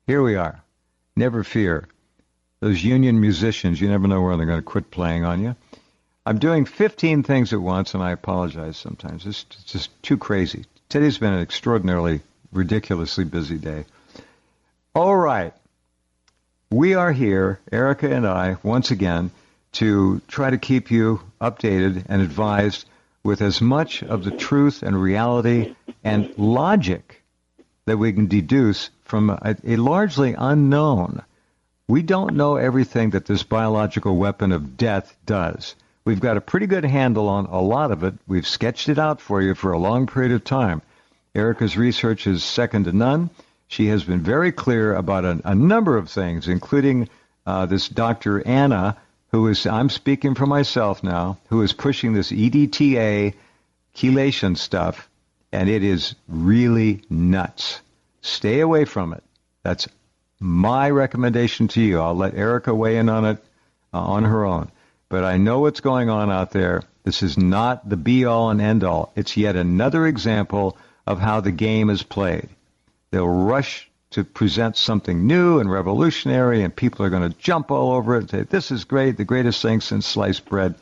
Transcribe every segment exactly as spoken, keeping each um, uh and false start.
Here we are. Never fear. Those union musicians, you never know where they're going to quit playing on you. I'm doing fifteen things at once, and I apologize sometimes. It's just too crazy. Today's been an extraordinarily, ridiculously busy day. All right. We are here, Erica and I, once again, to try to keep you updated and advised with as much of the truth and reality and logic that we can deduce from a, a largely unknown. We don't know everything that this biological weapon of death does. We've got a pretty good handle on a lot of it. We've sketched it out for you for a long period of time. Erica's research is second to none. She has been very clear about a, a number of things, including uh, this Doctor Anna, who is, I'm speaking for myself now, who is pushing this E D T A chelation stuff, and it is really nuts. Stay away from it. That's my recommendation to you. I'll let Erica weigh in on it uh, on her own. But I know what's going on out there. This is not the be-all and end-all. It's yet another example of how the game is played. They'll rush to present something new and revolutionary, and people are going to jump all over it and say, this is great, the greatest thing since sliced bread.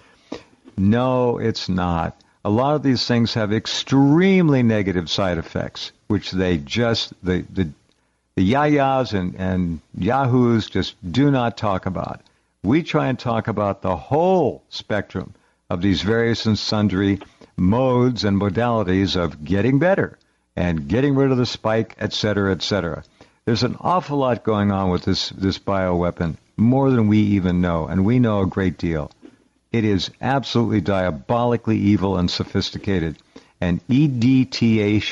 No, it's not. A lot of these things have extremely negative side effects, which they just, the the, the yayas and, and yahoos just do not talk about. We try and talk about the whole spectrum of these various and sundry modes and modalities of getting better and getting rid of the spike, et cetera, et cetera. There's an awful lot going on with this, this bioweapon, more than we even know, and we know a great deal. It is absolutely diabolically evil and sophisticated, and E D T A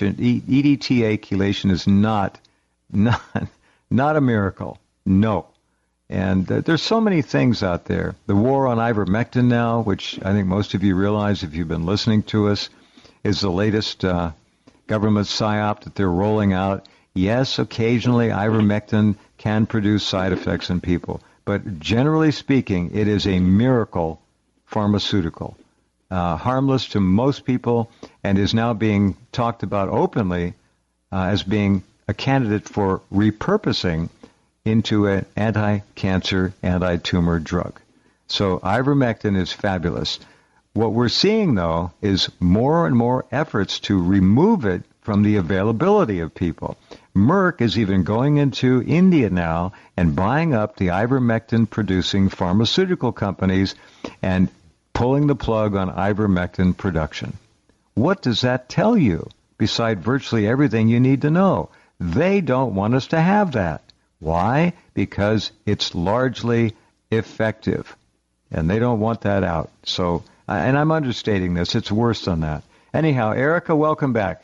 chelation is not, not, not a miracle, no. And uh, there's so many things out there. The war on ivermectin now, which I think most of you realize if you've been listening to us, is the latest uh, government psyop that they're rolling out. Yes, occasionally ivermectin can produce side effects in people, but generally speaking, it is a miracle pharmaceutical, uh, harmless to most people, and is now being talked about openly uh, as being a candidate for repurposing into an anti-cancer, anti-tumor drug. So ivermectin is fabulous. What we're seeing, though, is more and more efforts to remove it from the availability of people. Merck is even going into India now and buying up the ivermectin-producing pharmaceutical companies and pulling the plug on ivermectin production. What does that tell you, beside virtually everything you need to know? They don't want us to have that. Why? Because it's largely effective, and they don't want that out. So, and I'm understating this. It's worse than that. Anyhow, Erica, welcome back.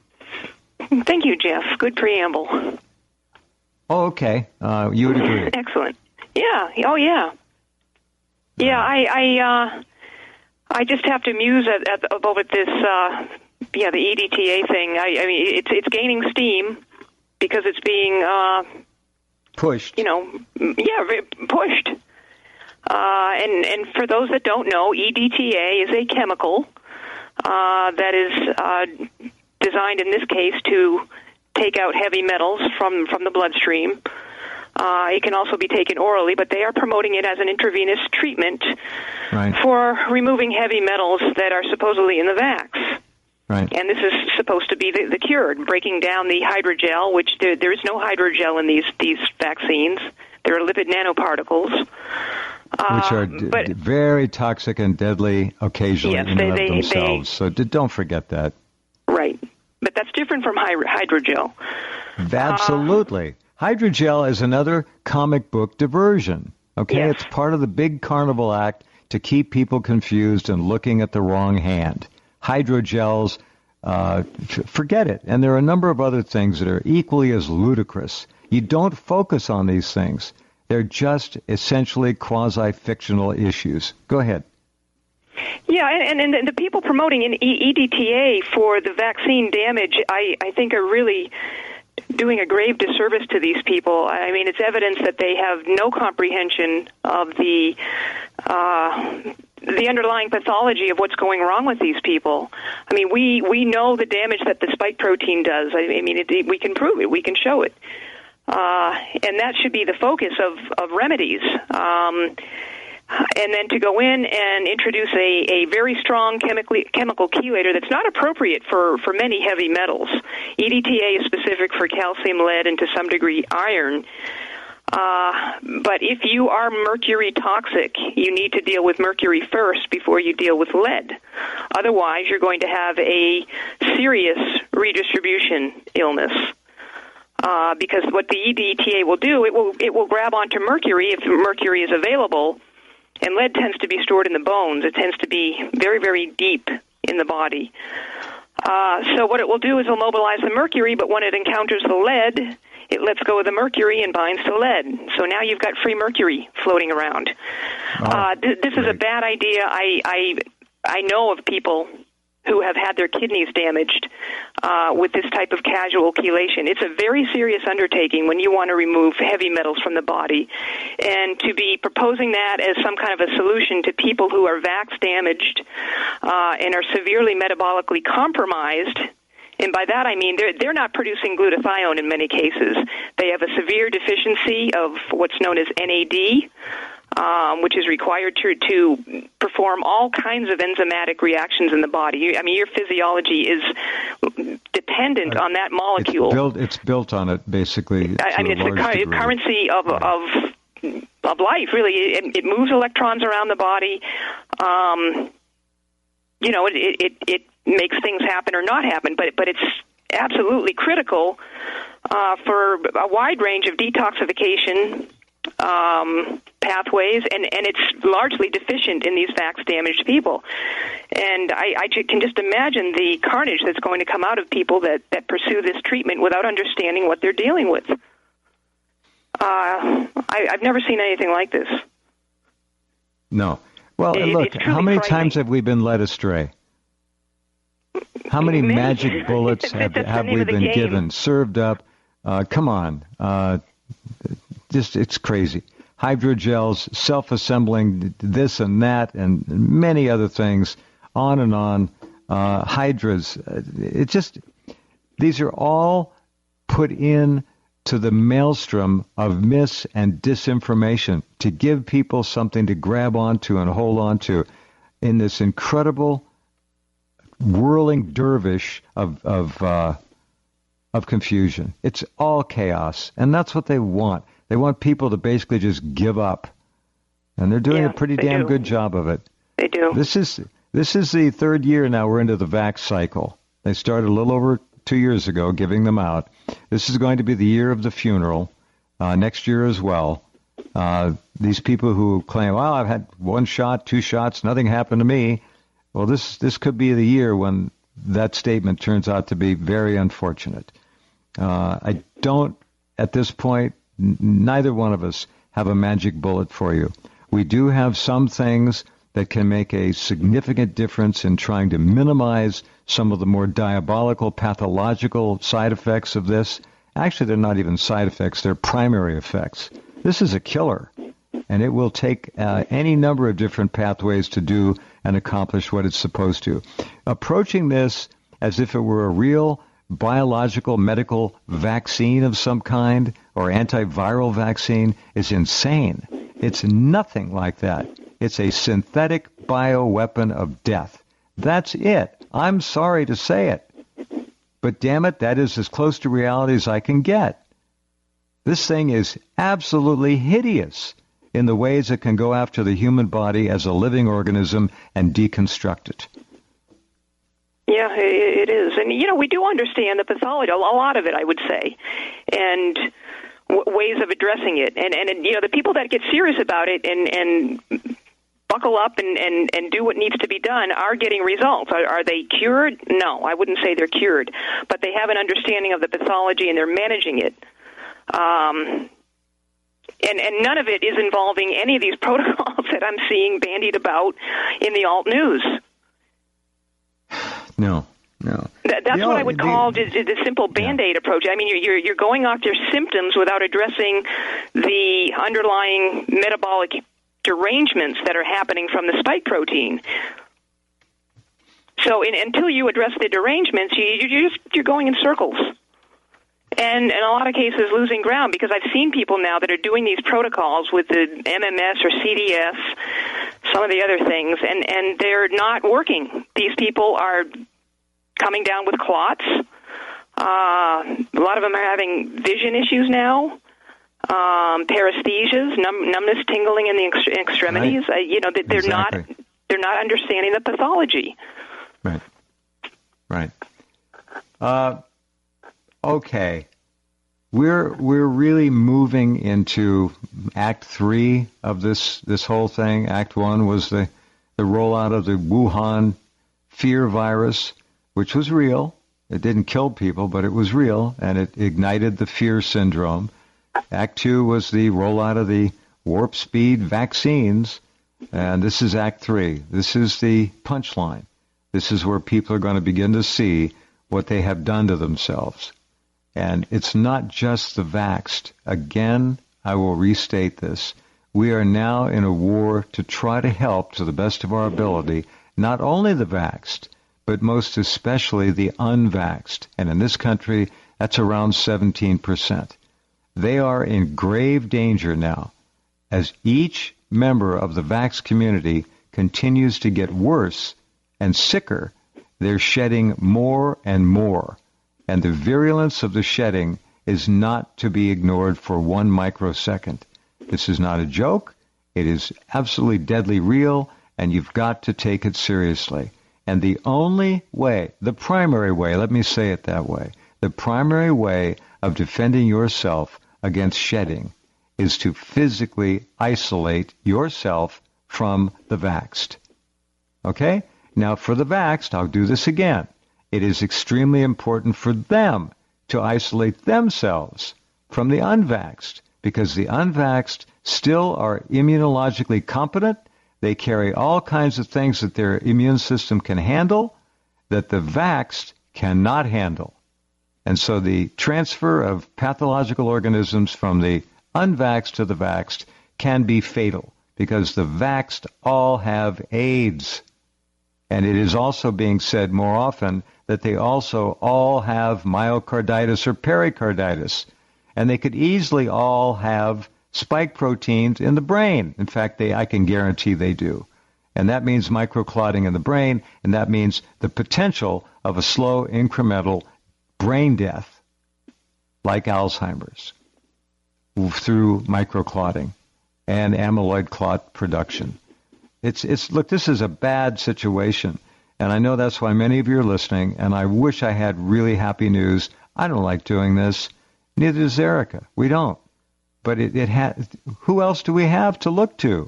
Thank you, Jeff. Good preamble. Oh, okay. Uh, you would agree. Excellent. Yeah. Oh, yeah. Yeah, I I, uh, I just have to muse at, at, about this, uh, yeah, the E D T A thing. I, I mean, it's it's gaining steam because it's being... Uh, Pushed. You know, yeah, pushed. Uh, and, and for those that don't know, E D T A is a chemical uh, that is uh, designed in this case to take out heavy metals from, from the bloodstream. Uh, it can also be taken orally, but they are promoting it as an intravenous treatment right. for removing heavy metals that are supposedly in the vax. Right. And this is supposed to be the, the cure, breaking down the hydrogel, which there, there is no hydrogel in these, these vaccines. There are lipid nanoparticles. Which are uh, d- but, very toxic and deadly occasionally yes, in they, and of they, themselves. They, so d- don't forget that. Right. But that's different from hy- hydrogel. Absolutely. Uh, hydrogel is another comic book diversion. Okay? Yes. It's part of the big carnival act to keep people confused and looking at the wrong hand. Hydrogels, uh, forget it. And there are a number of other things that are equally as ludicrous. You don't focus on these things. They're just essentially quasi-fictional issues. Go ahead. Yeah, and, and, and the people promoting an E D T A for the vaccine damage, I, I think, are really doing a grave disservice to these people. I mean, it's evidence that they have no comprehension of the uh, the underlying pathology of what's going wrong with these people. I mean, we, we know the damage that the spike protein does. I mean, it, we can prove it. We can show it. Uh, and that should be the focus of, of remedies. Um, and then to go in and introduce a, a very strong chemically, chemical chelator that's not appropriate for, for many heavy metals. E D T A is specific for calcium, lead, and to some degree iron. Uh, but if you are mercury toxic, you need to deal with mercury first before you deal with lead. Otherwise, you're going to have a serious redistribution illness. Uh, because what the E D T A will do, it will it will grab onto mercury if mercury is available. And lead tends to be stored in the bones. It tends to be very, very deep in the body. Uh, so what it will do is it'll mobilize the mercury, but when it encounters the lead, it lets go of the mercury and binds to lead. So now you've got free mercury floating around. Oh, uh, th- this great. is a bad idea. I, I, I know of people who have had their kidneys damaged uh, with this type of casual chelation. It's a very serious undertaking when you want to remove heavy metals from the body. And to be proposing that as some kind of a solution to people who are vax damaged uh, and are severely metabolically compromised, and by that I mean they're, they're not producing glutathione in many cases. They have a severe deficiency of what's known as N A D, Um, which is required to, to perform all kinds of enzymatic reactions in the body. I mean, your physiology is dependent uh, on that molecule. It's built, it's built on it, basically. I, I mean, it's the cu- currency of, yeah. of of life, really. It, it moves electrons around the body. Um, you know, it, it, it makes things happen or not happen, but but it's absolutely critical uh, for a wide range of detoxification um, pathways, and, and it's largely deficient in these vax-damaged people. And I, I can just imagine the carnage that's going to come out of people that, that pursue this treatment without understanding what they're dealing with. Uh, I, I've never seen anything like this. No. Well, it, look, how many times have we been led astray? How many Many. magic bullets have, have we been game. given, served up? Uh, come on. Uh, just, it's crazy. Hydrogels, self-assembling this and that, and many other things, on and on. Uh, hydras. It just, these are all put in to the maelstrom of mis and disinformation to give people something to grab onto and hold onto in this incredible whirling dervish of of uh, of confusion. It's all chaos, and that's what they want. They want people to basically just give up, and they're doing yeah, a pretty damn do. good job of it. They do. This is this is the third year now we're into the vax cycle. They started a little over two years ago, giving them out. This is going to be the year of the funeral, uh, next year as well. Uh, these people who claim, well, I've had one shot, two shots, nothing happened to me. Well, this this could be the year when that statement turns out to be very unfortunate. Uh, I don't, at this point, n- neither one of us have a magic bullet for you. We do have some things that can make a significant difference in trying to minimize some of the more diabolical, pathological side effects of this. Actually, they're not even side effects. They're primary effects. This is a killer, and it will take uh, any number of different pathways to do and accomplish what it's supposed to. Approaching this as if it were a real biological medical vaccine of some kind or antiviral vaccine is insane. It's nothing like that. It's a synthetic bioweapon of death. That's it. I'm sorry to say it. But damn it, that is as close to reality as I can get. This thing is absolutely hideous in the ways it can go after the human body as a living organism and deconstruct it. Yeah, it is. And, you know, we do understand the pathology, a lot of it, I would say, and w- ways of addressing it. And, and, you know, the people that get serious about it and, and buckle up and, and, and do what needs to be done are getting results. Are, are they cured? No, I wouldn't say they're cured. But they have an understanding of the pathology and they're managing it. Um, and, and none of it is involving any of these protocols that I'm seeing bandied about in the alt news. No, no. That, that's the, what I would the, call the, the simple Band-Aid yeah. approach. I mean, you're you're going after symptoms without addressing the underlying metabolic derangements that are happening from the spike protein. So in, until you address the derangements, you, you're just you're going in circles. And, and in a lot of cases losing ground, because I've seen people now that are doing these protocols with the M M S or C D S, some of the other things, and, and they're not working. These people are coming down with clots. Uh, a lot of them are having vision issues now, um, paresthesias, numb, numbness, tingling in the ext- extremities. Right. Uh, you know, they're exactly. not they're not understanding the pathology. Right. Right. Uh, okay. We're we're really moving into Act Three of this this whole thing. Act One was the the rollout of the Wuhan fear virus, which was real. It didn't kill people, but it was real, and it ignited the fear syndrome. Act Two was the rollout of the warp speed vaccines, and this is Act Three. This is the punchline. This is where people are going to begin to see what they have done to themselves. And it's not just the vaxxed. Again, I will restate this. We are now in a war to try to help, to the best of our ability, not only the vaxxed, but most especially the unvaxxed. And in this country, that's around seventeen percent. They are in grave danger now. As each member of the vax community continues to get worse and sicker, they're shedding more and more. And the virulence of the shedding is not to be ignored for one microsecond. This is not a joke. It is absolutely deadly real, and you've got to take it seriously. And the only way, the primary way, let me say it that way, the primary way of defending yourself against shedding is to physically isolate yourself from the vaxxed. Okay? Now, for the vaxxed, I'll do this again. It is extremely important for them to isolate themselves from the unvaxxed, because the unvaxxed still are immunologically competent. They carry all kinds of things that their immune system can handle that the vaxxed cannot handle. And so the transfer of pathological organisms from the unvaxxed to the vaxxed can be fatal, because the vaxxed all have AIDS. And it is also being said more often that they also all have myocarditis or pericarditis. And they could easily all have spike proteins in the brain. In fact, they, I can guarantee they do. And that means microclotting in the brain, and that means the potential of a slow, incremental brain death, like Alzheimer's, through microclotting and amyloid clot production. It's, it's, look, this is a bad situation, and I know that's why many of you are listening, and I wish I had really happy news. I don't like doing this. Neither does Erica. We don't. But it, it ha- who else do we have to look to?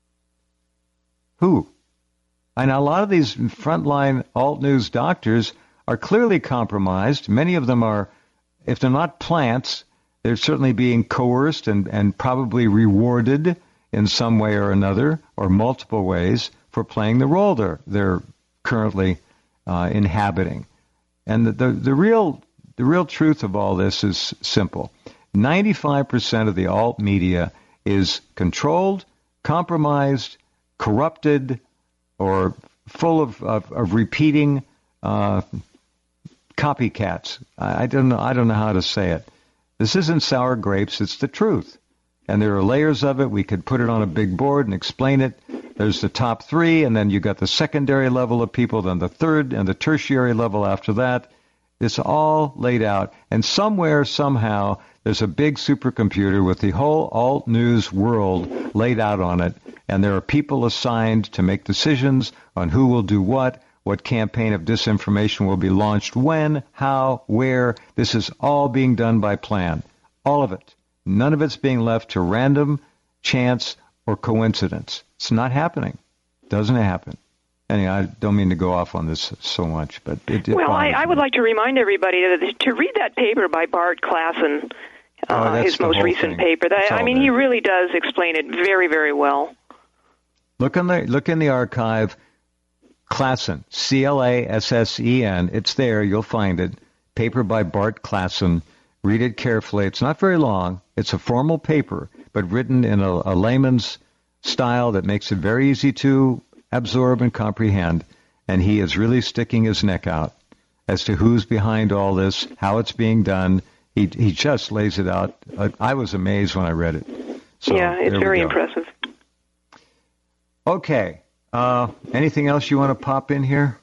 Who? And a lot of these frontline alt news doctors are clearly compromised. Many of them are, if they're not plants, they're certainly being coerced and, and probably rewarded in some way or another, or multiple ways, for playing the role they're, they're currently uh, inhabiting. And the, the, the real the real truth of all this is simple. ninety-five percent of the alt media is controlled, compromised, corrupted, or full of, of, of repeating uh, copycats. I, I don't know. I don't know how to say it. This isn't sour grapes. It's the truth. And there are layers of it. We could put it on a big board and explain it. There's the top three, and then you got the secondary level of people, then the third and the tertiary level after that. It's all laid out. And somewhere, somehow, there's a big supercomputer with the whole alt news world laid out on it. And there are people assigned to make decisions on who will do what, what campaign of disinformation will be launched when, how, where. This is all being done by plan. All of it. None of it's being left to random, chance, or coincidence. It's not happening. Doesn't happen. Anyway, I don't mean to go off on this so much, but it, it well, I, I would like to remind everybody that to read that paper by Bart Klassen, uh, oh, his most recent thing. paper. That, I mean, there. he really does explain it very, very well. Look in the look in the archive. Klassen, C L A S S E N. It's there. You'll find it. Paper by Bart Klassen. Read it carefully. It's not very long. It's a formal paper, but written in a, a layman's style that makes it very easy to absorb and comprehend. And he is really sticking his neck out as to who's behind all this, how it's being done. he he just lays it out. I, I was amazed when I read it. So, yeah, it's very impressive. Okay. Uh, anything else you want to pop in here?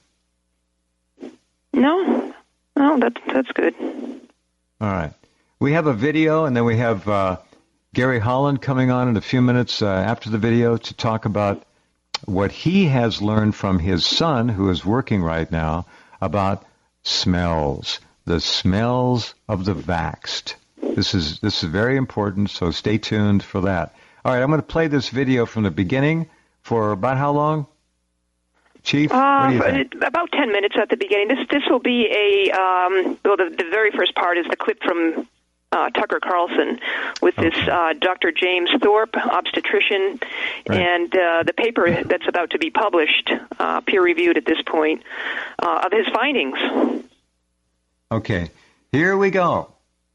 No, no, that's that's good. All right. We have a video, and then we have uh, Gary Holland coming on in a few minutes uh, after the video to talk about what he has learned from his son, who is working right now, about smells, the smells of the vaxxed. This is this is very important, so stay tuned for that. All right, I'm going to play this video from the beginning for about how long? Chief, uh, what do you think? About ten minutes at the beginning. This this will be a um, well. The, the very first part is the clip from uh, Tucker Carlson with okay. this uh, Doctor James Thorpe, obstetrician, right. and uh, the paper that's about to be published, uh, peer reviewed at this point, uh, of his findings. Okay, here we go.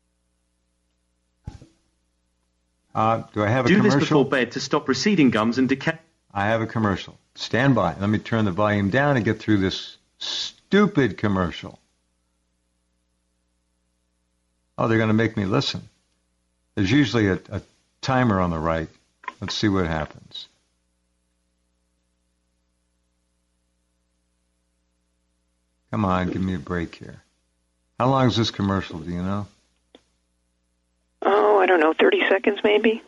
Uh, do I have a do commercial? Do this before bed to stop receding gums and decay. I have a commercial. Stand by. Let me turn the volume down and get through this stupid commercial. Oh, they're going to make me listen. There's usually a, a timer on the right. Let's see what happens. Come on, give me a break here. How long is this commercial, do you know? Oh, I don't know, thirty seconds maybe?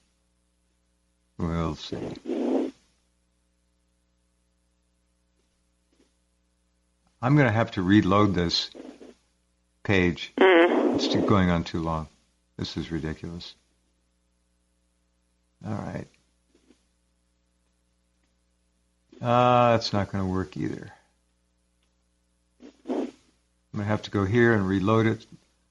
We'll see. I'm going to have to reload this page. Mm. It's going on too long. This is ridiculous. All right. Uh, that's not going to work either. I'm going to have to go here and reload it.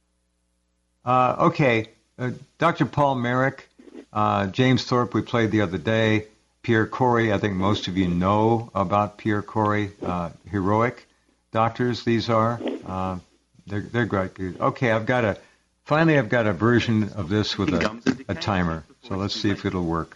Uh, okay. Uh, Doctor Paul Marik, uh, James Thorpe, we played the other day. Pierre Kory, I think most of you know about Pierre Kory, uh, heroic doctors these are. Uh, they're, they're great. Okay, I've got a, finally I've got a version of this with a, a timer. So let's see if it'll work.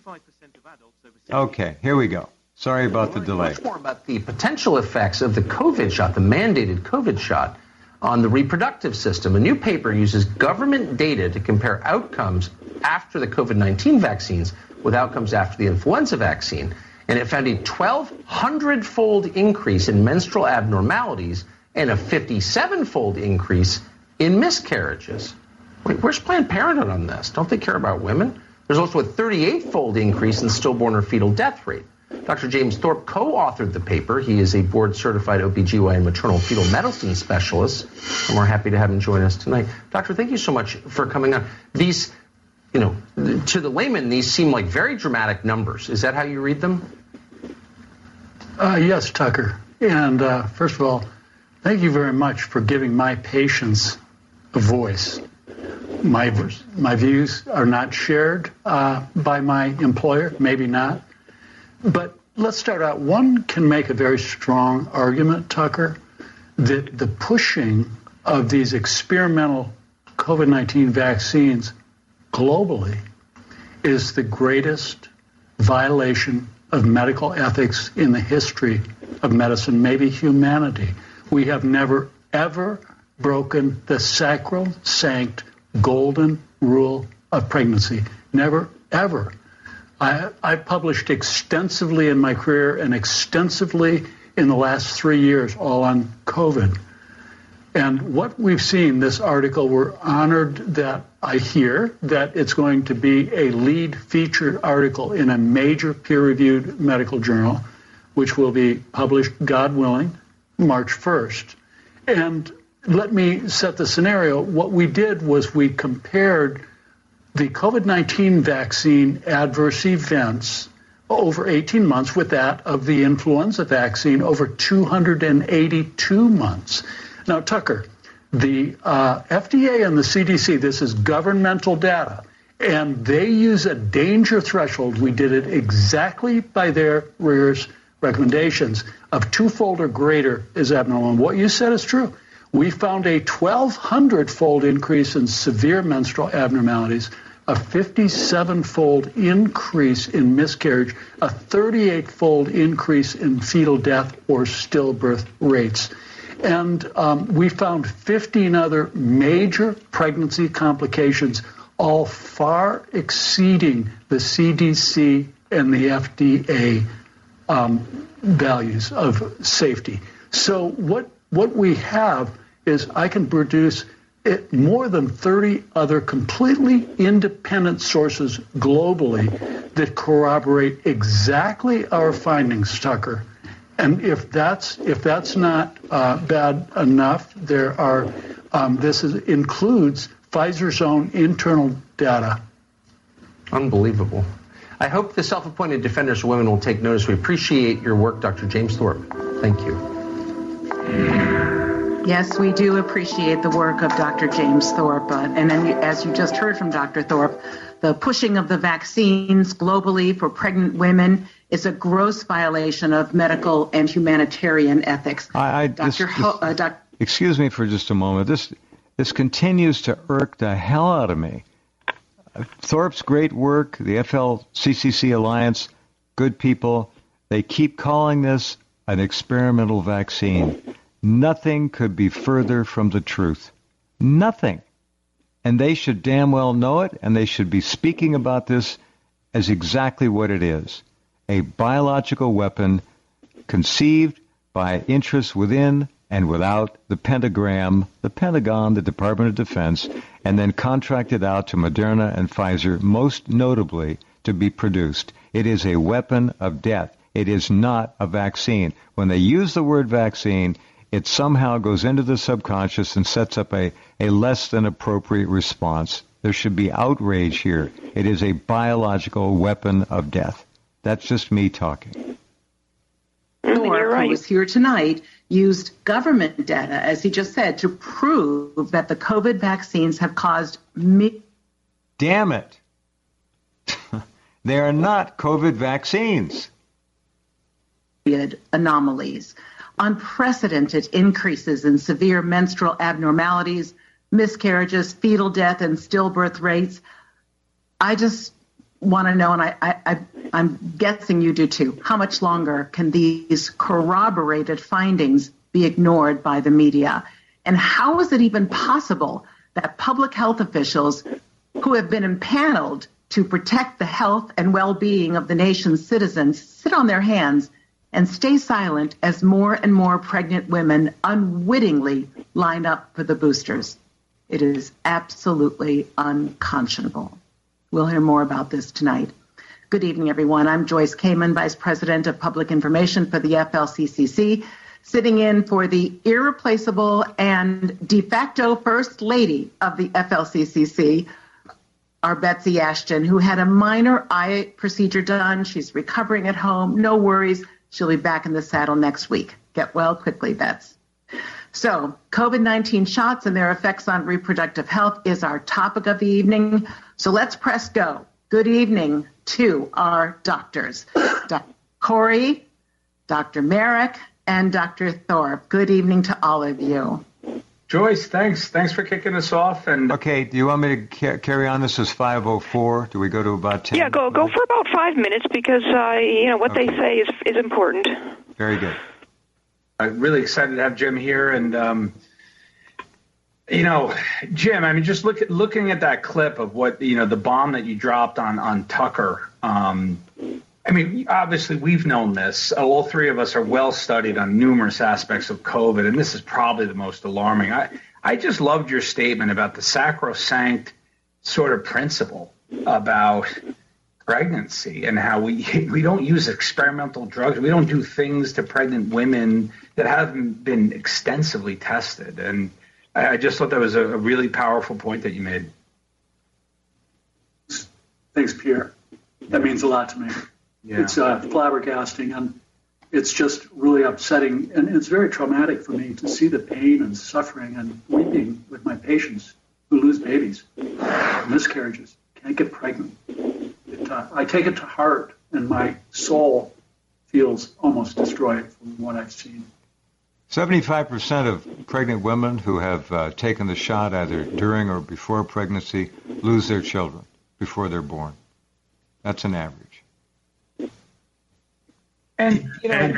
Okay, here we go. Sorry about the delay. Much more about the potential effects of the COVID shot, the mandated COVID shot, on the reproductive system. A new paper uses government data to compare outcomes after the COVID nineteen vaccines with outcomes after the influenza vaccine. And it found a twelve hundred-fold increase in menstrual abnormalities and a fifty-seven-fold increase in miscarriages. Wait, where's Planned Parenthood on this? Don't they care about women? There's also a thirty-eight-fold increase in stillborn or fetal death rate. Doctor James Thorpe co-authored the paper. He is a board-certified O B G Y N maternal fetal medicine specialist, and we're happy to have him join us tonight. Doctor, thank you so much for coming on. These, you know, to the layman, these seem like very dramatic numbers. Is that how you read them? Uh, yes, Tucker. And uh, first of all, thank you very much for giving my patients a voice. My my views are not shared uh, by my employer, maybe not. But let's start out. One can make a very strong argument, Tucker, that the pushing of these experimental COVID nineteen vaccines globally is the greatest violation of medical ethics in the history of medicine, maybe humanity. We have never, ever broken the sacrosanct golden rule of pregnancy. Never, ever. I, I published extensively in my career and extensively in the last three years, all on COVID. And what we've seen, this article, we're honored that I hear that it's going to be a lead featured article in a major peer-reviewed medical journal, which will be published, God willing, March first. And let me set the scenario. What we did was we compared the COVID nineteen vaccine adverse events over eighteen months with that of the influenza vaccine over two hundred eighty-two months. Now, Tucker, the uh, F D A and the C D C, this is governmental data, and they use a danger threshold. We did it exactly by their rigorous recommendations of twofold or greater is abnormal. And what you said is true. We found a twelve hundred-fold increase in severe menstrual abnormalities, a fifty-seven-fold increase in miscarriage, a thirty-eight-fold increase in fetal death or stillbirth rates. And um, we found fifteen other major pregnancy complications, all far exceeding the C D C and the F D A um, values of safety. So what what we have is I can produce it, more than thirty other completely independent sources globally that corroborate exactly our findings, Tucker. And if that's if that's not uh, bad enough, there are um, this is, includes Pfizer's own internal data. Unbelievable. I hope the self-appointed defenders of women will take notice. We appreciate your work, Doctor James Thorpe. Thank you. Yes, we do appreciate the work of Doctor James Thorpe. Uh, and then, as you just heard from Doctor Thorpe, the pushing of the vaccines globally for pregnant women is a gross violation of medical and humanitarian ethics. I, I, Doctor this, Ho- this, uh, doc- excuse me for just a moment. This this continues to irk the hell out of me. Thorpe's great work, the F L C C C Alliance, good people, they keep calling this an experimental vaccine. Nothing could be further from the truth. Nothing. And they should damn well know it, and they should be speaking about this as exactly what it is. A biological weapon conceived by interests within and without the Pentagram, the Pentagon, the Department of Defense, and then contracted out to Moderna and Pfizer, most notably, to be produced. It is a weapon of death. It is not a vaccine. When they use the word vaccine, it somehow goes into the subconscious and sets up a, a less than appropriate response. There should be outrage here. It is a biological weapon of death. That's just me talking. Thorpe, right. who was here tonight, used government data, as he just said, to prove that the COVID vaccines have caused mi- Damn it. They are not COVID vaccines. anomalies, unprecedented increases in severe menstrual abnormalities, miscarriages, fetal death, and stillbirth rates. I just want to know, and I, I, I, I'm guessing you do too, how much longer can these corroborated findings be ignored by the media? And how is it even possible that public health officials who have been impaneled to protect the health and well-being of the nation's citizens sit on their hands and stay silent as more and more pregnant women unwittingly line up for the boosters? It is absolutely unconscionable. We'll hear more about this tonight. Good evening, everyone. I'm Joyce Kamen, Vice President of Public Information for the F L C C C, sitting in for the irreplaceable and de facto First Lady of the F L C C C, our Betsy Ashton, who had a minor eye procedure done. She's recovering at home. No worries. She'll be back in the saddle next week. Get well quickly, Bets. So, COVID nineteen shots and their effects on reproductive health is our topic of the evening. So let's press go. Good evening to our doctors, Doctor Corey, Doctor Merrick, and Doctor Thorpe. Good evening to all of you. Joyce, thanks. Thanks for kicking us off. And Okay, do you want me to ca- carry on? This is five oh four. Do we go to about ten? Yeah, go go for about five minutes because uh, you know what Okay. they say is is important. Very good. I'm really excited to have Jim here. And, um, you know, Jim, I mean, just look at, looking at that clip of what, you know, the bomb that you dropped on, on Tucker. Um, I mean, obviously, we've known this. All three of us are well studied on numerous aspects of COVID, and this is probably the most alarming. I, I just loved your statement about the sacrosanct sort of principle about pregnancy and how we we don't use experimental drugs. We don't do things to pregnant women that haven't been extensively tested. And I, I just thought that was a, a really powerful point that you made. Thanks, Pierre. That means a lot to me. Yeah. It's uh, flabbergasting, and it's just really upsetting, and it's very traumatic for me to see the pain and suffering and weeping with my patients who lose babies, miscarriages, can't get pregnant. It, uh, I take it to heart, and my soul feels almost destroyed from what I've seen. seventy-five percent of pregnant women who have uh, taken the shot either during or before pregnancy lose their children before they're born. That's an average. And, you know,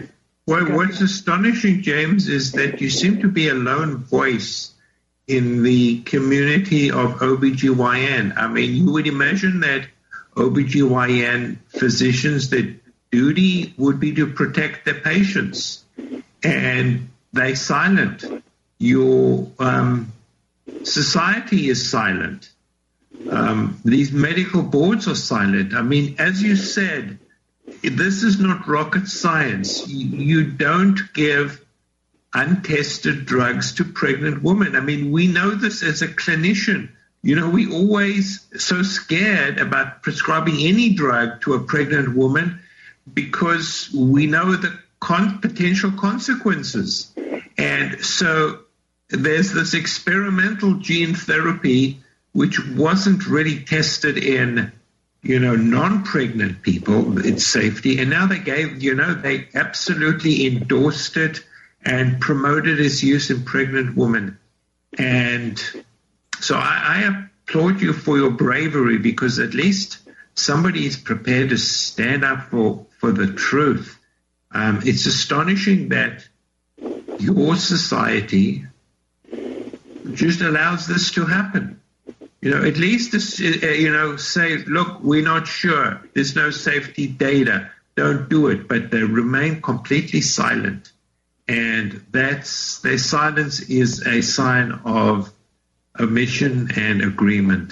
Well, what's astonishing, James, is that you seem to be a lone voice in the community of O B G Y N. I mean, you would imagine that O B G Y N physicians, their duty would be to protect their patients, and they're silent. Your um, society is silent. Um, these medical boards are silent. I mean, as you said, this is not rocket science. You, you don't give untested drugs to pregnant women. I mean, we know this as a clinician. You know, we always so scared about prescribing any drug to a pregnant woman because we know the con- potential consequences. And so there's this experimental gene therapy which wasn't really tested in, you know, non-pregnant people, its safety. And now they gave, you know, they absolutely endorsed it and promoted its use in pregnant women. And so I, I applaud you for your bravery, because at least somebody is prepared to stand up for, for the truth. Um, it's astonishing that your society just allows this to happen. You know, at least, this, you know, say, look, we're not sure. There's no safety data. Don't do it. But they remain completely silent. And that's, their silence is a sign of omission and agreement.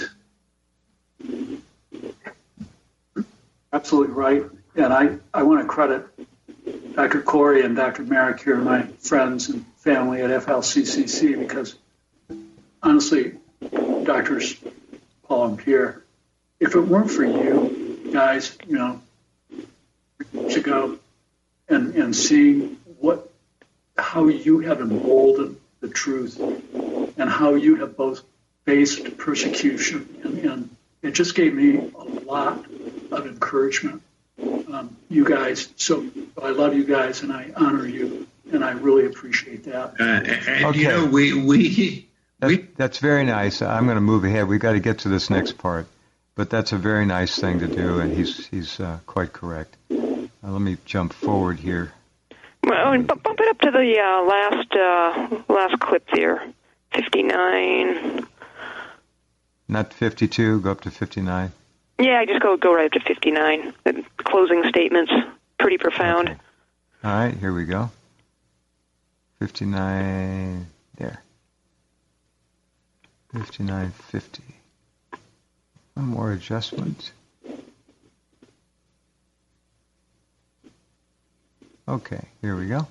Absolutely right. And I, I want to credit Doctor Corey and Doctor Merrick here, my friends and family at F L C C C, because honestly, Doctors Paul and Pierre, if it weren't for you guys, you know, years ago, and, and seeing what, how you have emboldened the truth and how you have both faced persecution, and, and it just gave me a lot of encouragement. Um, you guys, so I love you guys and I honor you, and I really appreciate that. Uh, and, Okay. you know, we, we, That, that's very nice. I'm going to move ahead. We've got to get to this next part, but that's a very nice thing to do, and he's he's uh, quite correct. Uh, let me jump forward here. Well, and bump bump it up to the uh, last uh, last clip there, fifty-nine. Not fifty-two. Go up to fifty-nine. Yeah, just go go right up to fifty-nine. The closing statements, pretty profound. Okay. All right, here we go. fifty-nine. There. fifty-nine fifty. One more adjustment. Okay, here we go.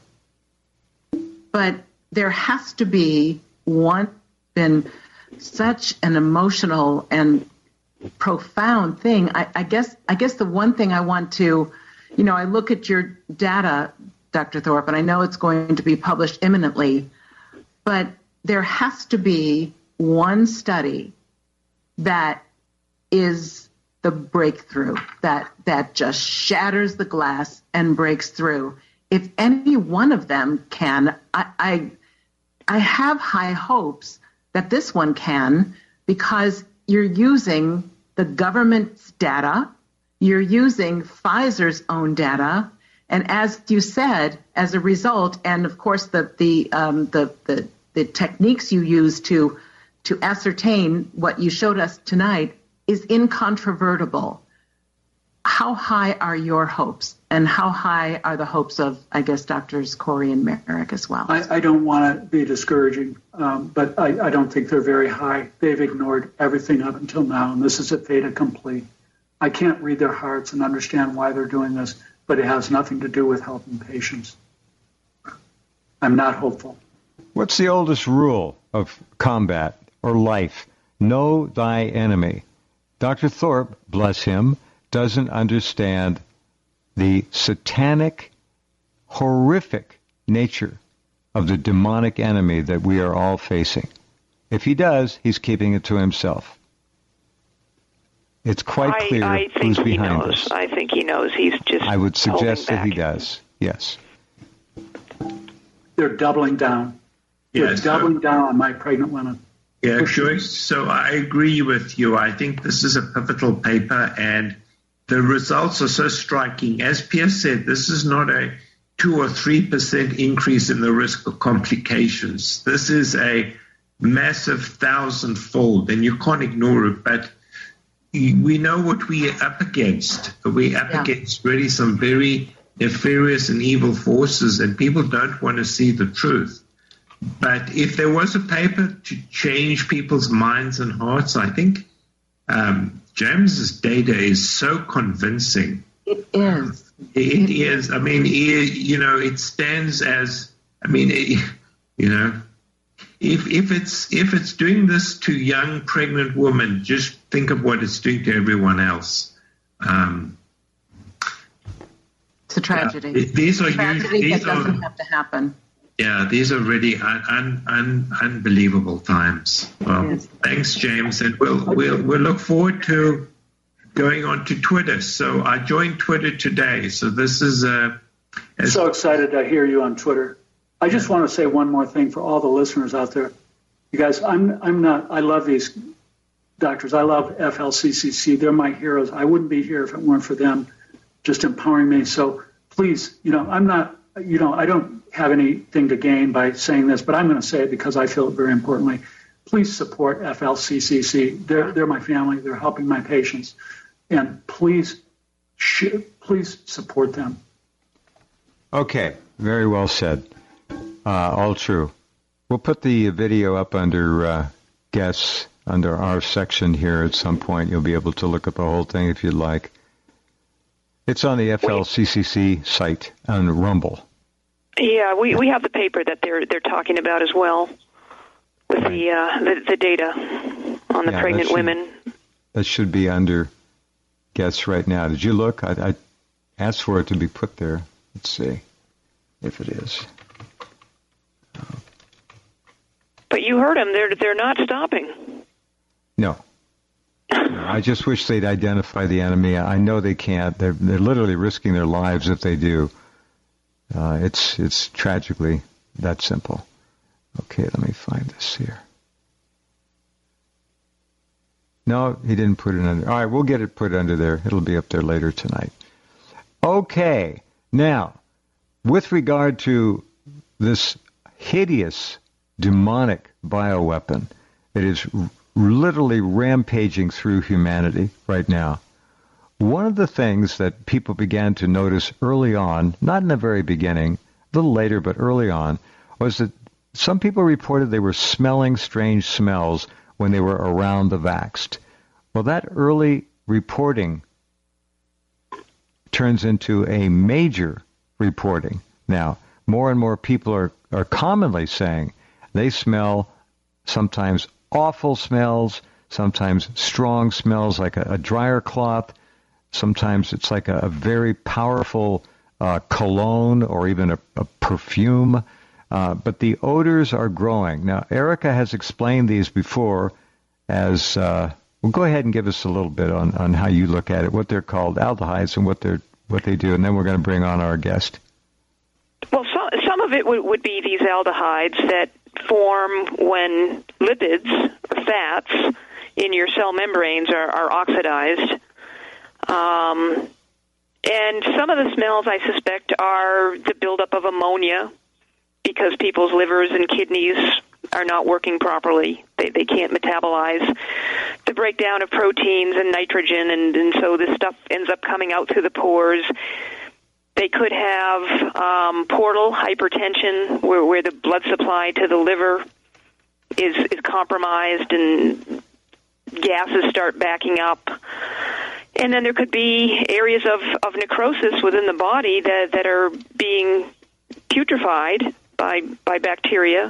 But there has to be one, been such an emotional and profound thing. I, I guess I guess the one thing I want to, you know, I look at your data, Doctor Thorpe, and I know it's going to be published imminently, but there has to be one study that is the breakthrough, that that just shatters the glass and breaks through. If any one of them can, I, I I have high hopes that this one can, because you're using the government's data, you're using Pfizer's own data, and as you said, as a result, and of course the the um, the, the the techniques you use to to ascertain what you showed us tonight is incontrovertible. How high are your hopes, and how high are the hopes of, I guess, Doctors Corey and Merrick as well? I, I don't want to be discouraging, um, but I, I don't think they're very high. They've ignored everything up until now, and this is a fait accompli. I can't read their hearts and understand why they're doing this, but it has nothing to do with helping patients. I'm not hopeful. What's the oldest rule of combat or life? Know thy enemy. Doctor Thorpe, bless him, doesn't understand the satanic, horrific nature of the demonic enemy that we are all facing. If he does, he's keeping it to himself. It's quite I, clear I think who's he behind knows. this. I think he knows. He's just I would suggest that holding he back. does. Yes. They're doubling down. They're Yes, doubling down on my pregnant women. Yeah, Joyce, so I agree with you. I think this is a pivotal paper, and the results are so striking. As Pierre said, this is not a two or three percent increase in the risk of complications. This is a massive thousandfold, and you can't ignore it. But we know what we're up against. We're up yeah. against really some very nefarious and evil forces, and people don't want to see the truth. But if there was a paper to change people's minds and hearts, I think um, James's data is so convincing. It is. It is. I mean, it, you know, it stands as. I mean, it, you know, if if it's if it's doing this to young pregnant women, just think of what it's doing to everyone else. Um, it's a tragedy. Uh, these are a tragedy huge, that these doesn't are, have to happen. Yeah, these are really un, un, un, unbelievable times. Well, yes. Thanks, James, and we'll we'll we'll look forward to going on to Twitter. So I joined Twitter today. So this is uh, I'm so excited to hear you on Twitter. I just yeah. want to say one more thing for all the listeners out there. You guys, I'm I'm not. I love these doctors. I love F L C C C. They're my heroes. I wouldn't be here if it weren't for them, just empowering me. So please, you know, I'm not. You know, I don't have anything to gain by saying this, but I'm going to say it because I feel it very importantly. Please support F L C C C. They're they're my family. They're helping my patients, and please, sh- please support them. Okay, very well said. Uh, all true. We'll put the video up under uh, guests under our section here at some point. You'll be able to look at the whole thing if you'd like. It's on the F L C C C site on Rumble. Yeah, we, we have the paper that they're they're talking about as well, with right. the, uh, the the data on the yeah, pregnant that should, women. That should be under guests right now. Did you look? I, I asked for it to be put there. Let's see if it is. Oh. But you heard them. They're they're not stopping. No. No, I just wish they'd identify the enemy. I know they can't. They're they're literally risking their lives if they do. Uh, it's it's tragically that simple. Okay, let me find this here. No, he didn't put it under. All right, we'll get it put under there. It'll be up there later tonight. Okay, now, with regard to this hideous, demonic bioweapon that is r- literally rampaging through humanity right now, one of the things that people began to notice early on, not in the very beginning, a little later, but early on, was that some people reported they were smelling strange smells when they were around the vaxxed. Well, that early reporting turns into a major reporting. Now, more and more people are, are commonly saying they smell sometimes awful smells, sometimes strong smells like a, a dryer cloth. Sometimes it's like a, a very powerful uh, cologne or even a, a perfume. Uh, but the odors are growing. Now, Erica has explained these before as, uh, well, go ahead and give us a little bit on, on how you look at it, what they're called, aldehydes, and what they're what they do, and then we're going to bring on our guest. Well, some, some of it would, would be these aldehydes that form when lipids or fats in your cell membranes are, are oxidized. Um, and some of the smells, I suspect, are the buildup of ammonia because people's livers and kidneys are not working properly. They they can't metabolize the breakdown of proteins and nitrogen, and, and so this stuff ends up coming out through the pores. They could have um, portal hypertension, where, where the blood supply to the liver is, is compromised and gases start backing up. And then there could be areas of, of necrosis within the body that, that are being putrefied by by bacteria.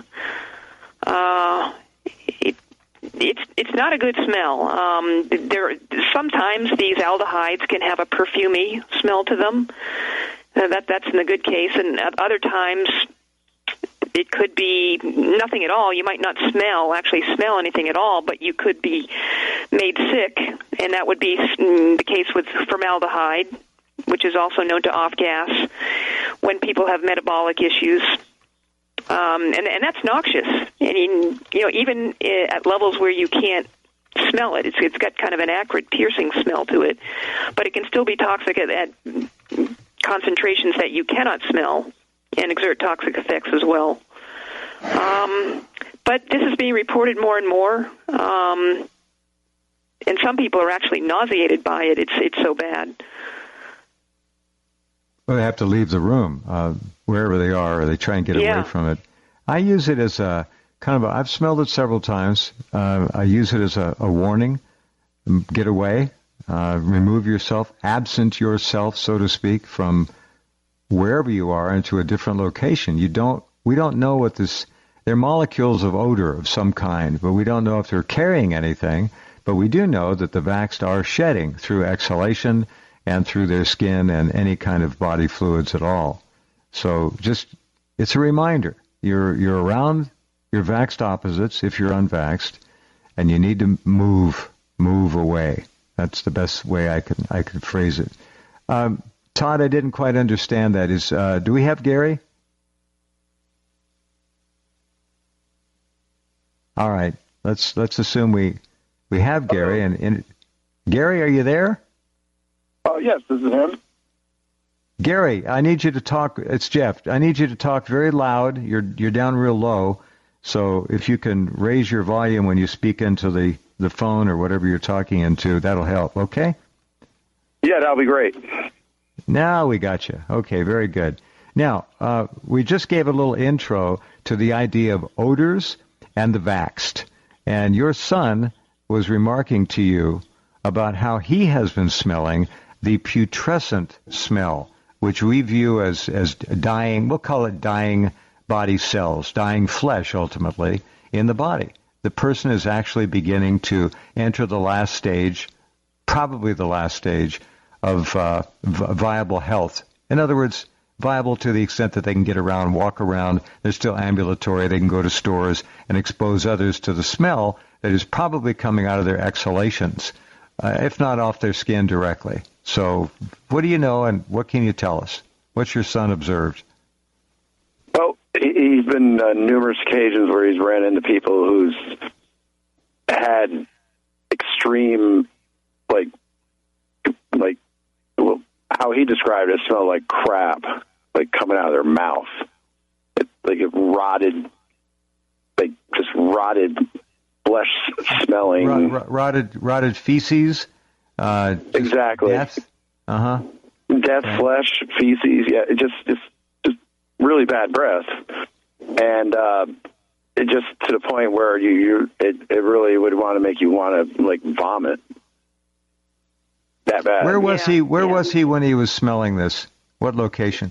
Uh, it, it's it's not a good smell. Um, there sometimes these aldehydes can have a perfumey smell to them. Uh, that that's in the good case, and at other times it could be nothing at all. You might not smell actually smell anything at all, but you could be made sick, and that would be the case with formaldehyde, which is also known to off gas when people have metabolic issues. Um, and, and that's noxious. And, you know, even at levels where you can't smell it, it's, it's got kind of an acrid, piercing smell to it. But it can still be toxic at, at concentrations that you cannot smell. and exert toxic effects as well. Um, but this is being reported more and more, um, and some people are actually nauseated by it. It's it's so bad. Well, they have to leave the room, uh, wherever they are, or they try and get Yeah. away from it. I use it as a kind of a, I've smelled it several times. Uh, I use it as a, a warning. Get away. Uh, remove yourself, absent yourself, so to speak, from wherever you are into a different location. You don't, we don't know what this, they're molecules of odor of some kind, but we don't know if they're carrying anything. But we do know that the vaxxed are shedding through exhalation and through their skin and any kind of body fluids at all. So just, it's a reminder. You're you're around your vaxxed opposites if you're unvaxxed, and you need to move move away. That's the best way I could I could phrase it. Um, Todd, I didn't quite understand that. Is uh, do we have Gary? All right. Let's let's assume we we have Gary. And, and Gary, are you there? Oh, yes, this is him. Gary, I need you to talk. It's Jeff. I need you to talk very loud. You're you're down real low. So if you can raise your volume when you speak into the, the phone or whatever you're talking into, that'll help. Okay? Yeah, that'll be great. Now we got you. Okay, very good. Now, uh, we just gave a little intro to the idea of odors and the vaxxed. And your son was remarking to you about how he has been smelling the putrescent smell, which we view as, as dying, we'll call it dying body cells, dying flesh ultimately in the body. The person is actually beginning to enter the last stage, probably the last stage, of uh, v- viable health. In other words, viable to the extent that they can get around, walk around, they're still ambulatory, they can go to stores and expose others to the smell that is probably coming out of their exhalations, uh, if not off their skin directly. So what do you know, and what can you tell us? What's your son observed? Well, he- he's been uh, numerous occasions where he's ran into people who's had extreme, like, like, well, how he described it, smelled like crap, like coming out of their mouth. It, like it rotted, like just rotted flesh smelling. Rot, rot, rotted, rotted feces? Uh, exactly. Death? Uh-huh. Death, Okay. flesh, feces. Yeah, it just, just, just really bad breath. And uh, it just to the point where you, you it, it really would want to make you want to, like, vomit. That bad. Where was Yeah, he? Where yeah. was he when he was smelling this? What location?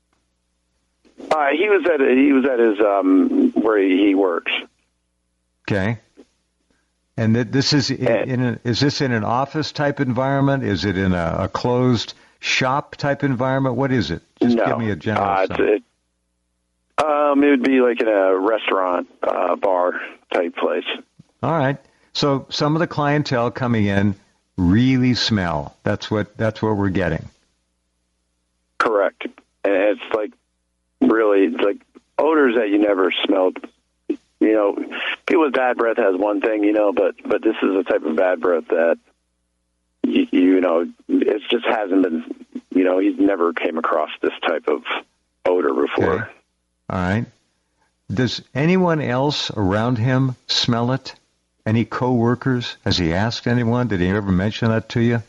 Uh, he was at he was at his um where he, he works. Okay. And th- this is in, in a, is this in an office type environment? Is it in a, a closed shop type environment? What is it? Just no, give me a general uh, sense. it, um, it would be like in a restaurant, uh, bar type place. All right. So some of the clientele coming in really smell. That's what that's what we're getting. Correct, and it's like really it's like odors that you never smelled. You know, people with bad breath has one thing, you know, but but this is a type of bad breath that you, you know it just hasn't been. You know, he's never came across this type of odor before. Okay. All right. Does anyone else around him smell it? Any coworkers? Has he asked anyone? Did he ever mention that to you?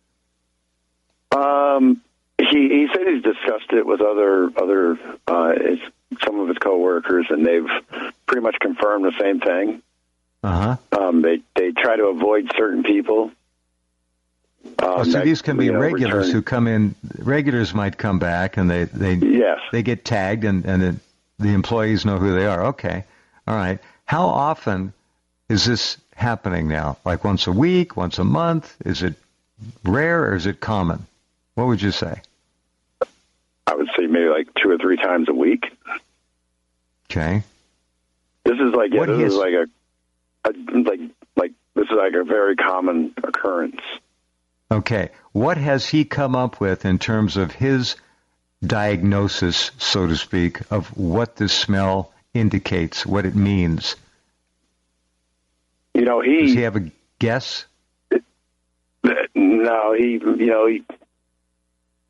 Um, he he said he's discussed it with other other uh, his, some of his coworkers, and they've pretty much confirmed the same thing. Uh huh. Um, they they try to avoid certain people. Um, Oh, so that, these can be you know, regulars return- who come in. Regulars might come back and they they Yes. they get tagged and and it, the employees know who they are. Okay, all right. How often is this happening now? Like once a week, once a month? Is it rare or is it common? What would you say? I would say maybe like two or three times a week. Okay. This is like yeah, What this his- is like a, a like like this is like a very common occurrence. Okay. What has he come up with in terms of his diagnosis, so to speak, of what this smell indicates, what it means? You know, he, Does he have a guess? no, he, you know, he,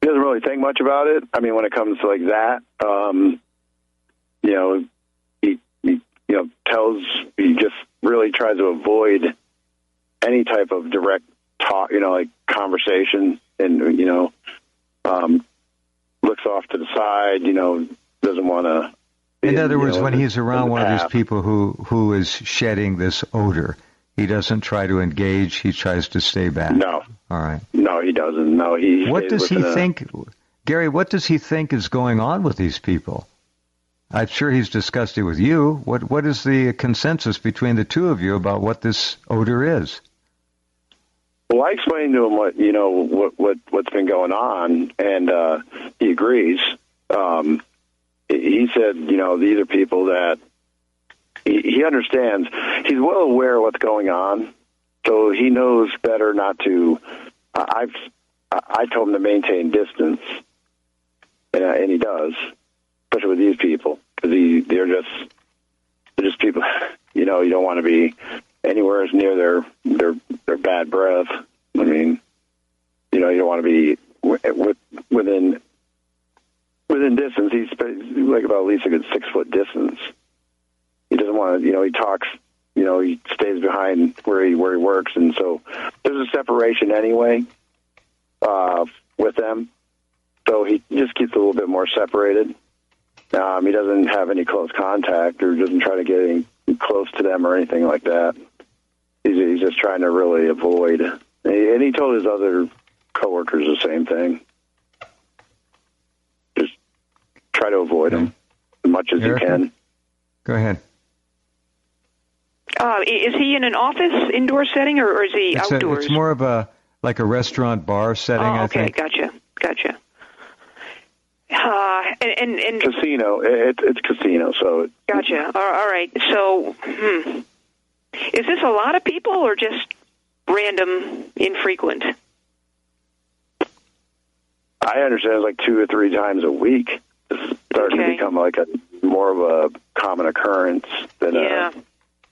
he doesn't really think much about it. I mean, when it comes to like that, um, you know, he, he, you know, tells, he just really tries to avoid any type of direct talk, you know, like conversation, and, you know, um, looks off to the side, you know, doesn't want to. In other words, know, when he's around one path. of these people who, who is shedding this odor, he doesn't try to engage, he tries to stay back. No. All right. No, he doesn't. No, he. What does he a, think, Gary, what does he think is going on with these people? I'm sure he's discussed it with you. What What is the consensus between the two of you about what this odor is? Well, I explained to him what, you know, what, what, what's been going on, and uh, he agrees. Um, he said, you know, these are people that he, he understands. He's well aware of what's going on, so he knows better not to. Uh, I've I told him to maintain distance, and, uh, and he does, especially with these people, because he, they're just they're just people. You know, you don't want to be anywhere as near their their their bad breath. I mean, you know, you don't want to be w- within within distance. He's like about at least a good six foot distance. He doesn't want to, you know, he talks, you know, he stays behind where he where he works, and so there's a separation anyway uh, with them. So he just keeps a little bit more separated. Um, he doesn't have any close contact, or doesn't try to get any close to them or anything like that. He's, he's just trying to really avoid. And he, and he told his other coworkers the same thing. Just try to avoid him as much as Erica? you can. Go ahead. Uh, is he in an office, indoor setting, or, or is he It's, a, outdoors? it's more of a like a restaurant bar setting, oh, I okay, think. gotcha, gotcha. Uh, and, and, and Casino. It, it's casino, so. Gotcha. All all right. So, hmm. Is this a lot of people or just random, infrequent? I understand it's like two or three times a week. It's starting Okay. to become like a more of a common occurrence than Yeah. a.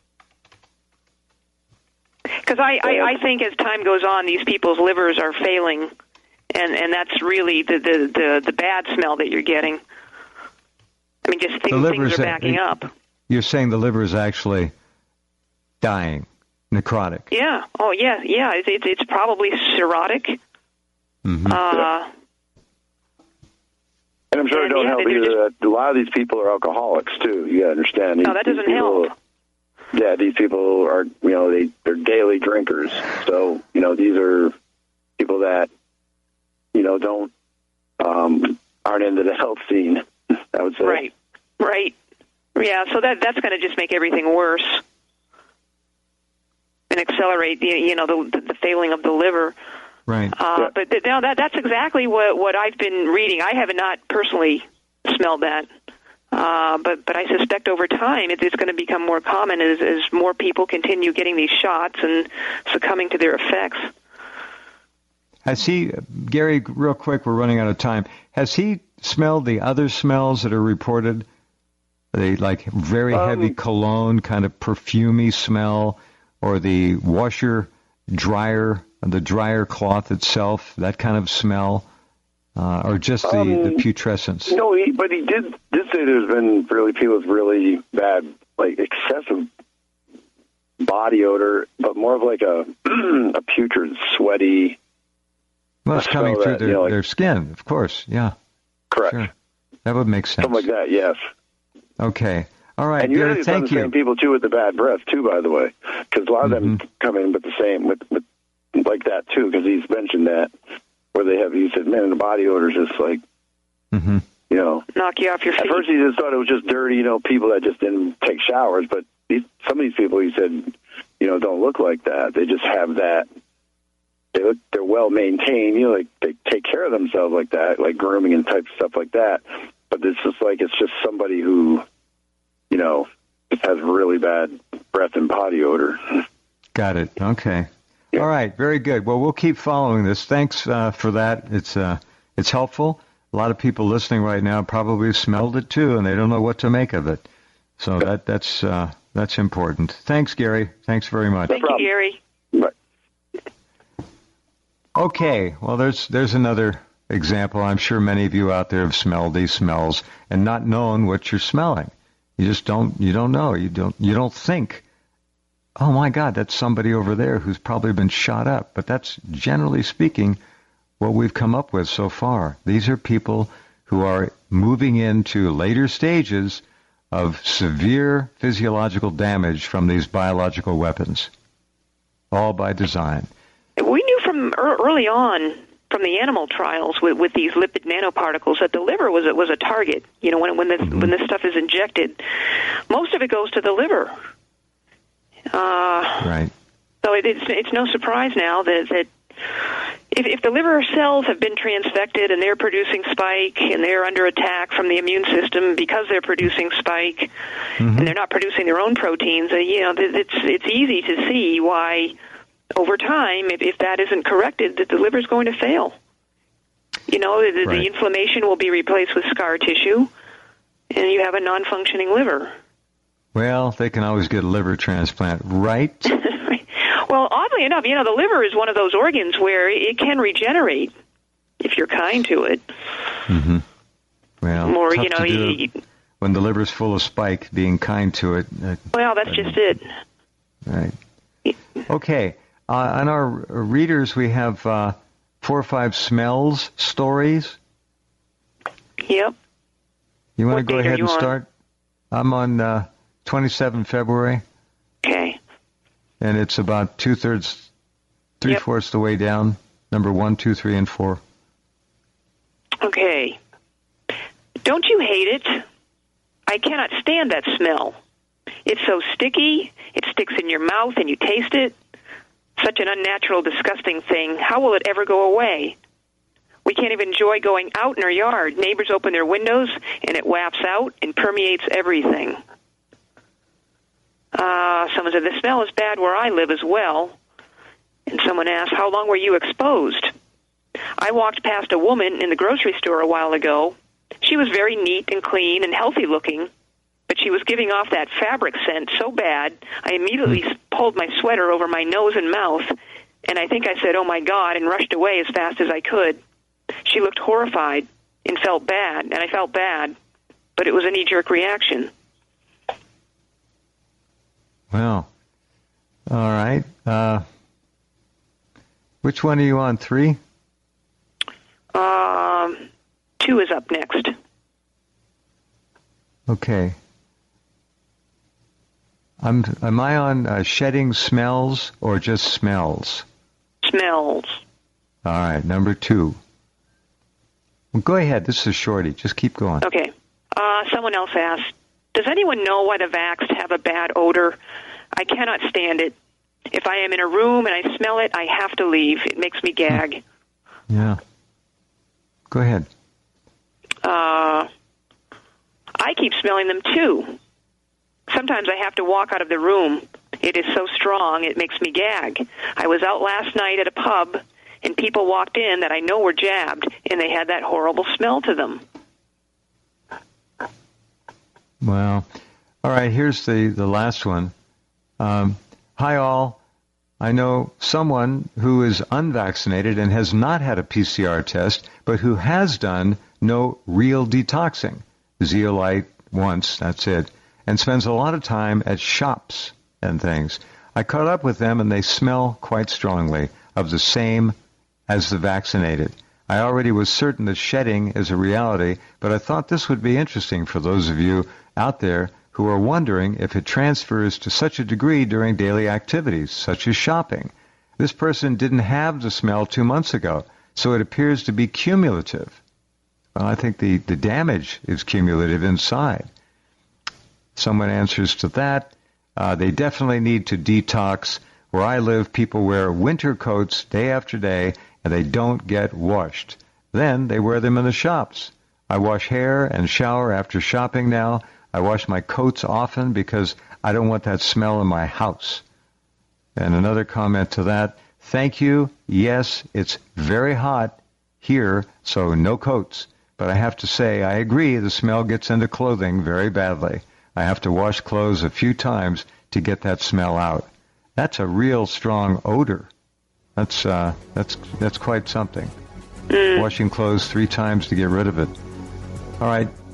Because I, I, I think as time goes on, these people's livers are failing, and, and that's really the, the, the, the bad smell that you're getting. I mean, just things, things liver's are a- backing it- up. You're saying the liver is actually dying, necrotic. Yeah. Oh, yeah, yeah. It's, it's, it's probably cirrhotic. Mm-hmm. Uh, And I'm sure it And, don't yeah, help they're either. That a lot of these people are alcoholics too. You gotta understand. No, These- that these doesn't people- help. Yeah, these people are, you know, they they're daily drinkers. So you know, these are people that, you know, don't um, aren't into the health scene. I would say. Right. Right. Yeah. So that that's going to just make everything worse and accelerate the you know the the failing of the liver. Right. Uh, Yeah. But th- now that that's exactly what what I've been reading. I have not personally smelled that, uh, but but I suspect over time it, it's going to become more common as as more people continue getting these shots and succumbing to their effects. Has he, Gary, real quick, we're running out of time. Has he smelled the other smells that are reported? The like very Um, heavy cologne, kind of perfumey smell, or the washer dryer, the dryer cloth itself, that kind of smell, uh, or just the, Um, the putrescence? No, he, but he did did say there's been really people with really bad, like excessive body odor, but more of like a a putrid, sweaty. Well, it's I coming smell through that, their, you know, like- their skin, of course. Yeah, Correct. sure. That would make sense. Something like that. Yes. Okay. All right, And usually Gary, it's on thank the you. same people too with the bad breath too, by the way, because a lot of them Mhm. come in with the same with, with like that too, because he's mentioned that where they have. He said, "Man, the body odor is just like Mm-hmm. you know." Knock you off your At feet. first, he just thought it was just dirty, you know, people that just didn't take showers. But these, some of these people, he said, you know, don't look like that. They just have that. They look, they're well maintained. You know, like they take care of themselves like that, like grooming and type stuff like that. But it's just like it's just somebody who, you know, just has really bad breath and body odor. Got it. Okay. Yeah. All right. Very good. Well, we'll keep following this. Thanks uh, for that. It's uh, it's helpful. A lot of people listening right now probably smelled it too, and they don't know what to make of it. So that that's uh, that's important. Thanks, Gary. Thanks very much. Thank you, problem. Gary. Right. Okay. Well, there's there's another example, I'm sure many of you out there have smelled these smells and not known what you're smelling. You just don't, you don't know. You don't, you don't think, oh my God, that's somebody over there who's probably been shot up. But that's, generally speaking, what we've come up with so far. These are people who are moving into later stages of severe physiological damage from these biological weapons, all by design. We knew from early on, from the animal trials with, with these lipid nanoparticles, that the liver was a, was a target. You know, when when this mm-hmm. when this stuff is injected, most of it goes to the liver. Uh, right. So it, it's it's no surprise now that that if, if the liver cells have been transfected and they're producing spike and they're under attack from the immune system because they're producing spike mm-hmm. and they're not producing their own proteins, uh, you know, it's it's easy to see why, over time, if, if that isn't corrected, that the liver is going to fail. You know, the, right. the inflammation will be replaced with scar tissue, and you have a non-functioning liver. Well, they can always get a liver transplant, right? Well, oddly enough, you know, the liver is one of those organs where it can regenerate if you're kind to it. Mm-hmm. Well, or, tough you know, to do you, when the liver's full of spike, being kind to it. Uh, well, that's just it. Right. Okay. Uh, on our readers, we have uh, four or five smells stories. Yep. You want What to go date are ahead you and on? start? I'm on uh, twenty-seventh of February. Okay. And it's about two-thirds, three-fourths Yep. the way down, number one, two, three, and four. Okay. Don't you hate it? I cannot stand that smell. It's so sticky, it sticks in your mouth and you taste it. Such an unnatural, disgusting thing. How will it ever go away? We can't even enjoy going out in our yard. Neighbors open their windows and it wafts out and permeates everything. Uh, someone said, the smell is bad where I live as well. And someone asked, how long were you exposed? I walked past a woman in the grocery store a while ago. She was very neat and clean and healthy looking, but she was giving off that fabric scent so bad, I immediately pulled my sweater over my nose and mouth, and I think I said, oh my God, and rushed away as fast as I could. She looked horrified and felt bad, and I felt bad, but it was a knee-jerk reaction. Well, all right. Uh, which one are you on, three? Um, two is up next. Okay. I'm, am I on uh, shedding smells or just smells? Smells. All right, number two. Well, go ahead. This is shorty. Just keep going. Okay. Uh, someone else asked, does anyone know why the vaxxed have a bad odor? I cannot stand it. If I am in a room and I smell it, I have to leave. It makes me gag. Yeah. Go ahead. Uh, I keep smelling them, too. Sometimes I have to walk out of the room. It is so strong, it makes me gag. I was out last night at a pub, and people walked in that I know were jabbed, and they had that horrible smell to them. Well, all right, here's the, the last one. Um, hi, all. I know someone who is unvaccinated and has not had a P C R test, but who has done no real detoxing. Zeolite once, that's it, and spends a lot of time at shops and things. I caught up with them, and they smell quite strongly of the same as the vaccinated. I already was certain that shedding is a reality, but I thought this would be interesting for those of you out there who are wondering if it transfers to such a degree during daily activities, such as shopping. This person didn't have the smell two months ago, so it appears to be cumulative. Well, I think the, the damage is cumulative inside. Someone answers to that. Uh, they definitely need to detox. Where I live, people wear winter coats day after day, and they don't get washed. Then they wear them in the shops. I wash hair and shower after shopping now. I wash my coats often because I don't want that smell in my house. And another comment to that, thank you. Yes, it's very hot here, so no coats. But I have to say, I agree, the smell gets into clothing very badly. I have to wash clothes a few times to get that smell out. That's a real strong odor. That's uh, that's that's quite something. Mm. washing clothes three times to get rid of it. All right.